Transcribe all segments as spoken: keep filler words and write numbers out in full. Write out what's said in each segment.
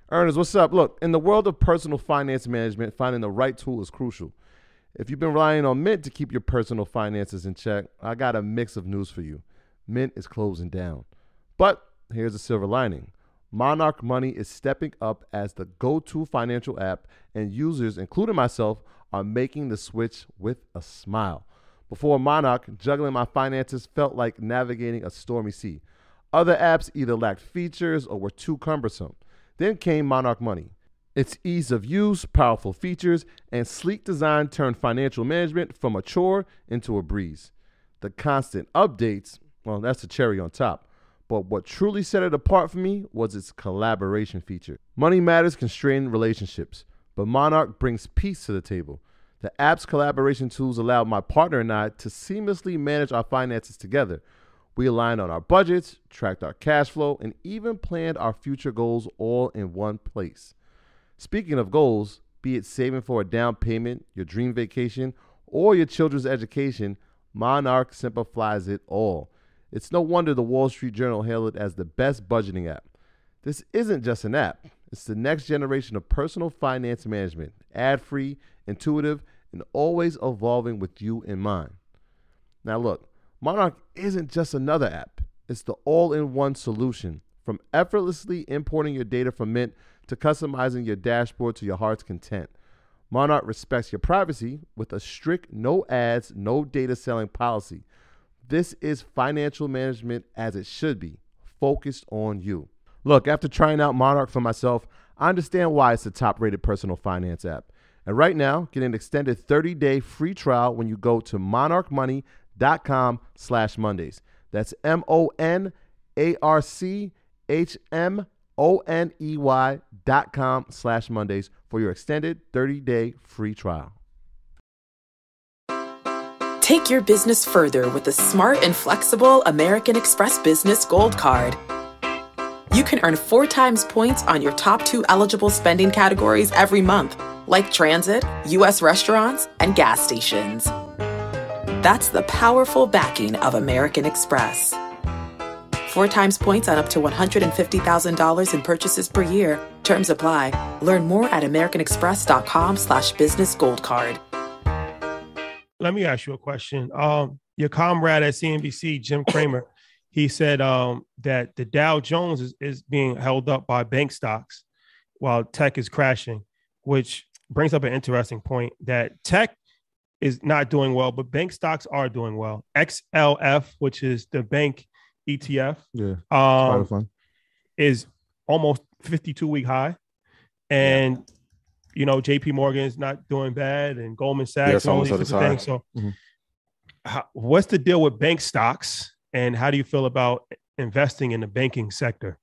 Ernest, what's up? Look, in the world of personal finance management, finding the right tool is crucial. If you've been relying on Mint to keep your personal finances in check, I got a mix of news for you. Mint is closing down. But here's a silver lining. Monarch Money is stepping up as the go-to financial app, and users, including myself, are making the switch with a smile. Before Monarch, juggling my finances felt like navigating a stormy sea. Other apps either lacked features or were too cumbersome. Then came Monarch Money. Its ease of use, powerful features, and sleek design turned financial management from a chore into a breeze. The constant updates, well, that's the cherry on top. But what truly set it apart for me was its collaboration feature. Money matters constrain relationships, but Monarch brings peace to the table. The app's collaboration tools allow my partner and I to seamlessly manage our finances together. We aligned on our budgets, tracked our cash flow, and even planned our future goals all in one place. Speaking of goals, be it saving for a down payment, your dream vacation, or your children's education, Monarch simplifies it all. It's no wonder the Wall Street Journal hailed it as the best budgeting app. This isn't just an app. It's the next generation of personal finance management, ad-free, intuitive, and always evolving with you in mind. Now look, Monarch isn't just another app. It's the all-in-one solution. From effortlessly importing your data from Mint to customizing your dashboard to your heart's content. Monarch respects your privacy with a strict no ads, no data selling policy. This is financial management as it should be, focused on you. Look, after trying out Monarch for myself, I understand why it's the top-rated personal finance app. And right now, get an extended thirty-day free trial when you go to monarchmoney.com slash Mondays. That's M-O-N-A-R-C-H-M-O-N-E-Y dot com slash Mondays for your extended thirty-day free trial. Take your business further with the smart and flexible American Express Business Gold Card. You can earn four times points on your top two eligible spending categories every month, like transit, U S restaurants, and gas stations. That's the powerful backing of American Express. Four times points on up to one hundred fifty thousand dollars in purchases per year. Terms apply. Learn more at americanexpress.com slash business gold card. Let me ask you a question. Um, your comrade at C N B C, Jim Cramer, he said um, that the Dow Jones is, is being held up by bank stocks while tech is crashing, which brings up an interesting point that tech is not doing well, but bank stocks are doing well. X L F, which is the bank E T F, Yeah, um, fun. is almost fifty-two week high. And, Yeah. you know, J P Morgan is not doing bad and Goldman Sachs Yeah, it's and all almost these at its different high. things. So Mhm. how, what's the deal with bank stocks and how do you feel about investing in the banking sector?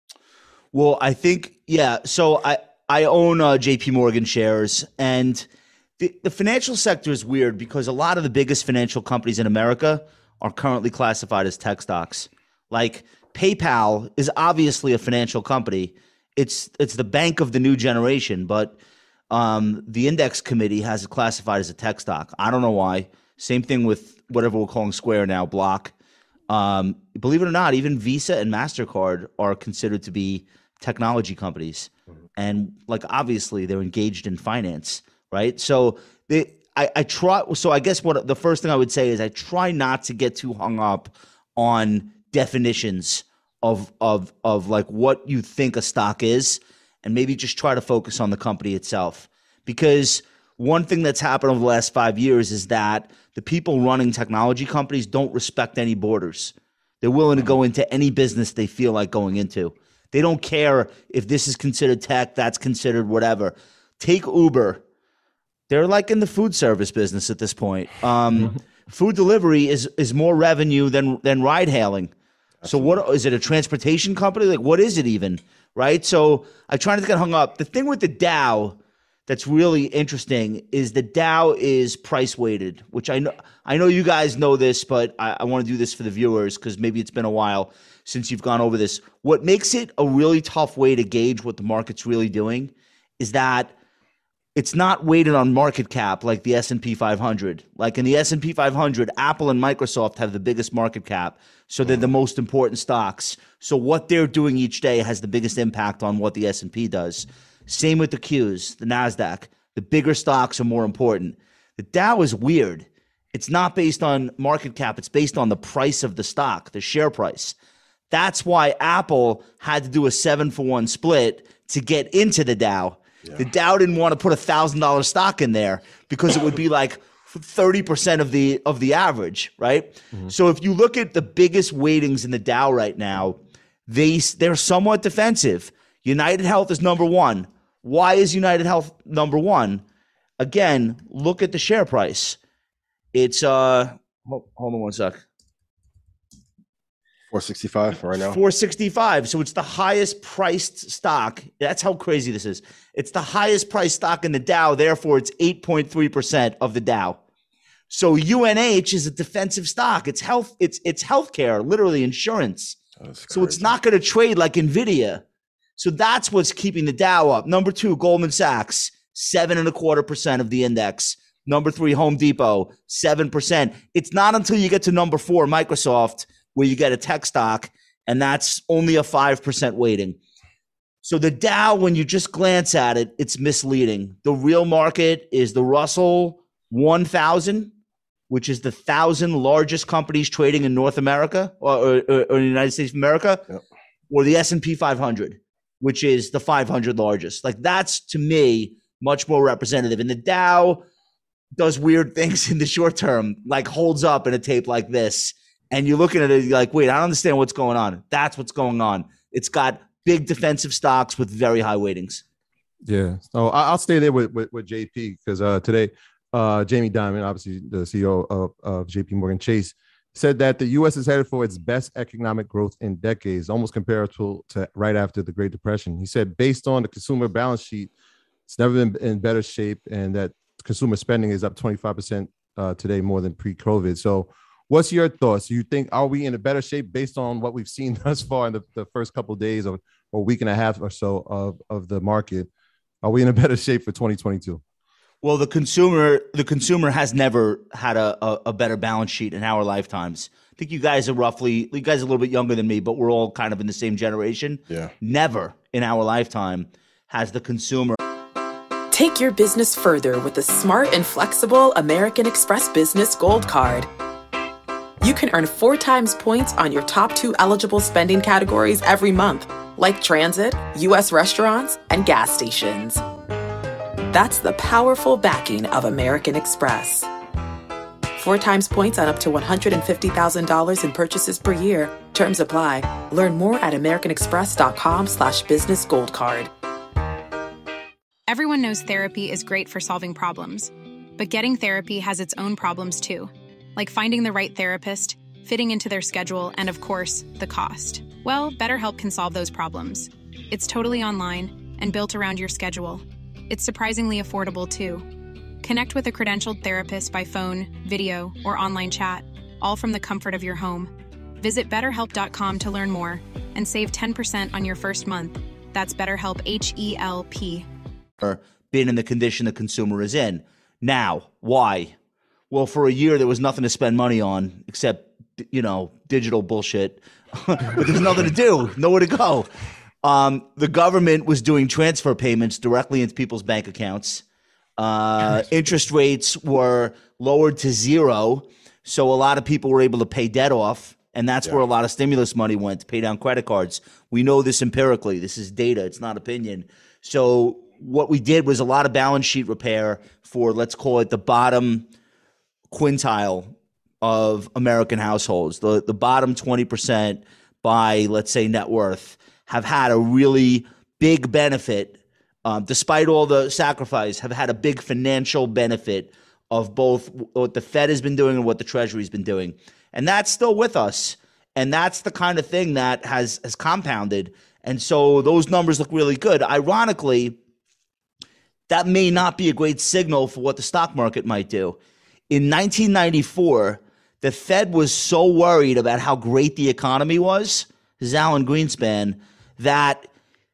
Well, I think, yeah. So I, I own uh, J P Morgan shares, and the, the financial sector is weird because a lot of the biggest financial companies in America are currently classified as tech stocks. Like PayPal is obviously a financial company. It's it's the bank of the new generation, but um, the index committee has it classified as a tech stock. I don't know why. Same thing with whatever we're calling Square now, Block. Um, believe it or not, even Visa and MasterCard are considered to be technology companies. And like, obviously they're engaged in finance, right? So they, I, I try, so I guess what the first thing I would say is I try not to get too hung up on definitions of, of, of like what you think a stock is, and maybe just try to focus on the company itself. Because one thing that's happened over the last five years is that the people running technology companies don't respect any borders. They're willing to go into any business they feel like going into. They don't care if this is considered tech, that's considered whatever. Take Uber. They're like in the food service business at this point. Um, food delivery is is more revenue than than ride hailing. So what is it, a transportation company? Like, what is it even, right? So I try not to get hung up. The thing with the Dow that's really interesting is the Dow is price weighted, which I know I know you guys know this, but I, I want to do this for the viewers because maybe it's been a while since you've gone over this. What makes it a really tough way to gauge what the market's really doing is that it's not weighted on market cap like the S and P five hundred. Like in the S and P five hundred, Apple and Microsoft have the biggest market cap, so they're the most important stocks. So what they're doing each day has the biggest impact on what the S and P does. Same with the Qs, the NASDAQ. The bigger stocks are more important. The Dow is weird. It's not based on market cap. It's based on the price of the stock, the share price. That's why Apple had to do a seven for one split to get into the Dow. Yeah. The Dow didn't want to put a thousand dollar stock in there because it would be like thirty percent of the of the average, right? Mm-hmm. So if you look at the biggest weightings in the Dow right now, they they're somewhat defensive. United Health is number one. Why is United Health number one? Again, look at the share price. It's uh hold, hold on one sec. four sixty-five right now. four sixty-five. So it's the highest priced stock. That's how crazy this is. It's the highest priced stock in the Dow. Therefore, it's eight point three percent of the Dow. So U N H is a defensive stock. It's health. It's it's healthcare, literally insurance. So it's not going to trade like Nvidia. So that's what's keeping the Dow up. Number two, Goldman Sachs, seven and a quarter percent of the index. Number three, Home Depot, seven percent. It's not until you get to number four, Microsoft, where you get a tech stock, and that's only a five percent weighting. So the Dow, when you just glance at it, it's misleading. The real market is the Russell one thousand, which is the thousand largest companies trading in North America or, or, or in the United States of America, yep. Or the S and P five hundred, which is the five hundred largest. Like that's, to me, much more representative. And the Dow does weird things in the short term, like holds up in a tape like this. And you're looking at it, you're like, wait, I don't understand what's going on. That's what's going on. It's got big defensive stocks with very high weightings. Yeah. So I'll stay there with, with, with J P because uh, today, uh, Jamie Dimon, obviously the C E O of, of J P Morgan Chase, said that the U S is headed for its best economic growth in decades, almost comparable to right after the Great Depression. He said, based on the consumer balance sheet, it's never been in better shape, and that consumer spending is up twenty-five percent uh, today, more than pre-COVID. So what's your thoughts? Do you think, are we in a better shape based on what we've seen thus far in the, the first couple of days or, or week and a half or so of, of the market? Are we in a better shape for twenty twenty-two? Well, the consumer the consumer has never had a, a, a better balance sheet in our lifetimes. I think you guys are roughly, you guys are a little bit younger than me, but we're all kind of in the same generation. Yeah. Never in our lifetime has the consumer. Take your business further with the smart and flexible American Express Business Gold Card. You can earn four times points on your top two eligible spending categories every month, like transit, U S restaurants, and gas stations. That's the powerful backing of American Express. Four times points on up to one hundred fifty thousand dollars in purchases per year. Terms apply. Learn more at americanexpress.com slash business gold card. Everyone knows therapy is great for solving problems, but getting therapy has its own problems too, like finding the right therapist, fitting into their schedule, and of course, the cost. Well, BetterHelp can solve those problems. It's totally online and built around your schedule. It's surprisingly affordable too. Connect with a credentialed therapist by phone, video, or online chat, all from the comfort of your home. Visit better help dot com to learn more and save ten percent on your first month. That's BetterHelp, H E L P. Been in the condition the consumer is in. Now, why? Well, for a year, there was nothing to spend money on except, you know, digital bullshit. But there's nothing to do, nowhere to go. Um, the government was doing transfer payments directly into people's bank accounts. Uh, interest rates were lowered to zero. So a lot of people were able to pay debt off. And that's yeah. where a lot of stimulus money went, to pay down credit cards. We know this empirically. This is data. It's not opinion. So what we did was a lot of balance sheet repair for, let's call it the bottom quintile of American households. The, the bottom twenty percent by, let's say, net worth have had a really big benefit, um, despite all the sacrifice, have had a big financial benefit of both what the Fed has been doing and what the Treasury has been doing. And that's still with us. And that's the kind of thing that has, has compounded. And so those numbers look really good. Ironically, that may not be a great signal for what the stock market might do. In nineteen ninety-four, the Fed was so worried about how great the economy was, this is Alan Greenspan, that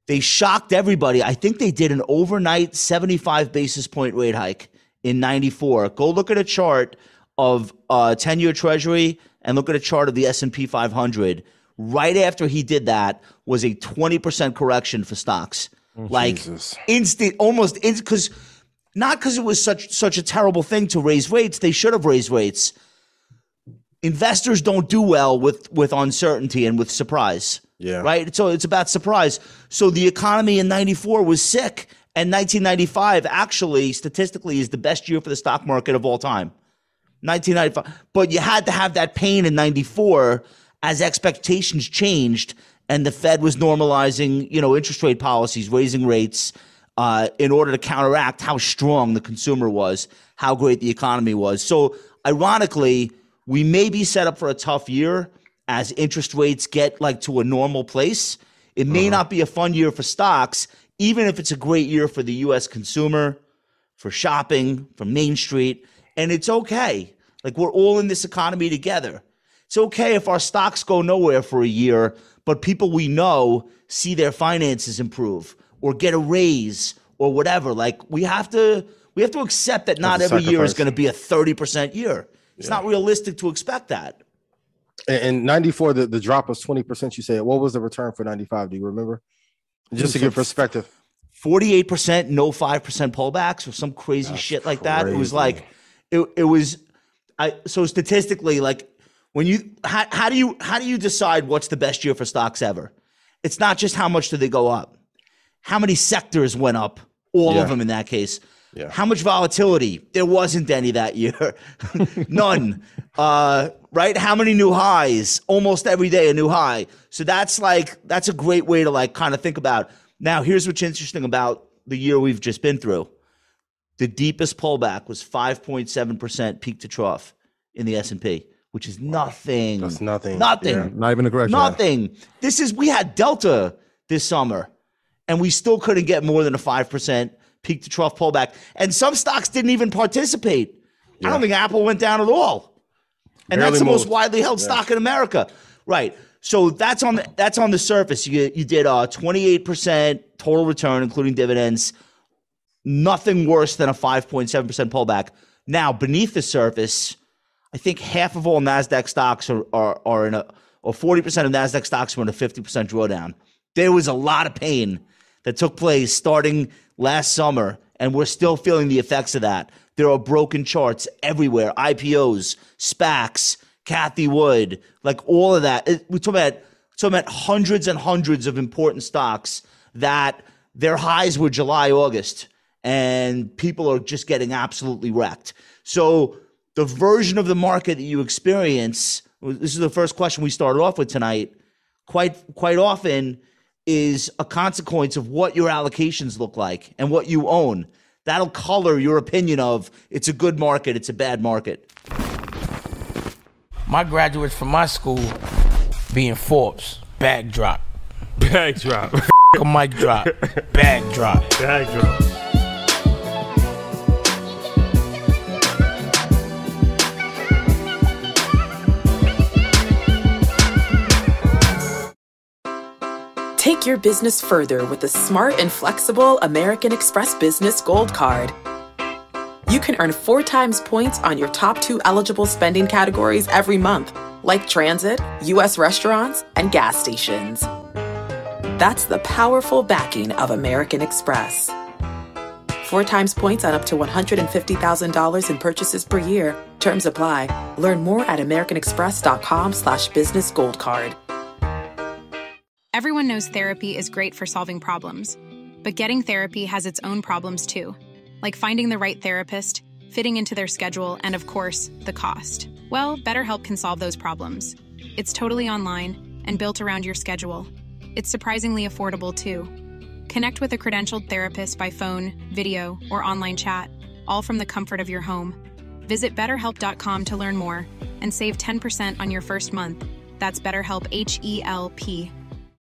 they shocked everybody. I think they did an overnight seventy-five basis point rate hike in ninety-four. Go look at a chart of uh, ten-year Treasury and look at a chart of the S and P five hundred. Right after he did that was a twenty percent correction for stocks. Oh, like Jesus. instant, almost instant, because not because it was such such a terrible thing to raise rates. They should have raised rates. Investors don't do well with, with uncertainty and with surprise. Yeah. Right? So it's about surprise. So the economy in ninety-four was sick, and nineteen ninety-five actually statistically is the best year for the stock market of all time. nineteen ninety-five. But you had to have that pain in ninety-four as expectations changed and the Fed was normalizing, you know, interest rate policies, raising rates uh, in order to counteract how strong the consumer was, how great the economy was. So ironically, we may be set up for a tough year as interest rates get like to a normal place. It may uh-huh. not be a fun year for stocks, even if it's a great year for the U S consumer, for shopping, for Main Street. And it's okay. Like, we're all in this economy together. It's okay if our stocks go nowhere for a year, but people we know see their finances improve or get a raise or whatever. Like, we have to we have to accept that not every year is going to be a thirty percent year. It's yeah. not realistic to expect that. In ninety-four, the, the drop was twenty percent, you said. What was the return for ninety-five? Do you remember? Just to give perspective. forty-eight percent, no five percent pullbacks or some crazy That's shit like crazy. that. It was like, it, it was, I so statistically, like, when you, how, how do you, how do you decide what's the best year for stocks ever? It's not just how much do they go up. How many sectors went up? All yeah. of them in that case. Yeah. How much volatility? There wasn't any that year. None. Uh, right? How many new highs? Almost every day a new high. So that's like, that's a great way to like kind of think about. Now, here's what's interesting about the year we've just been through. The deepest pullback was five point seven percent peak to trough in the S and P, which is nothing. That's nothing. Nothing. Yeah, not even a correction. Nothing. Right? This is, we had Delta this summer, and we still couldn't get more than a five percent peak to trough pullback. And some stocks didn't even participate. Yeah. I don't think Apple went down at all. And Barely that's the moved. most widely held yeah. stock in America. Right. So that's on the, that's on the surface. You, you did a twenty-eight percent total return, including dividends. Nothing worse than a five point seven percent pullback. Now, beneath the surface, I think half of all NASDAQ stocks are, are, are in a, or forty percent of NASDAQ stocks were in a fifty percent drawdown. There was a lot of pain that took place starting last summer, and we're still feeling the effects of that. There are broken charts everywhere, I P Os, SPACs, Cathie Wood, like all of that. We're talking about, talking about hundreds and hundreds of important stocks that their highs were July, August, and people are just getting absolutely wrecked. So the version of the market that you experience, this is the first question we started off with tonight, quite quite often is a consequence of what your allocations look like and what you own. That'll color your opinion of it's a good market, it's a bad market. My graduates from my school being Forbes, bag drop. Bag drop. A mic drop. Bag drop. Bag drop. Take your business further with the smart and flexible American Express Business Gold Card. You can earn four times points on your top two eligible spending categories every month, like transit, U S restaurants, and gas stations. That's the powerful backing of American Express. Four times points on up to one hundred fifty thousand dollars in purchases per year. Terms apply. Learn more at americanexpress.com slash business gold card. Everyone knows therapy is great for solving problems, but getting therapy has its own problems too, like finding the right therapist, fitting into their schedule, and of course, the cost. Well, BetterHelp can solve those problems. It's totally online and built around your schedule. It's surprisingly affordable too. Connect with a credentialed therapist by phone, video, or online chat, all from the comfort of your home. Visit better help dot com to learn more and save ten percent on your first month. That's BetterHelp, H E L P.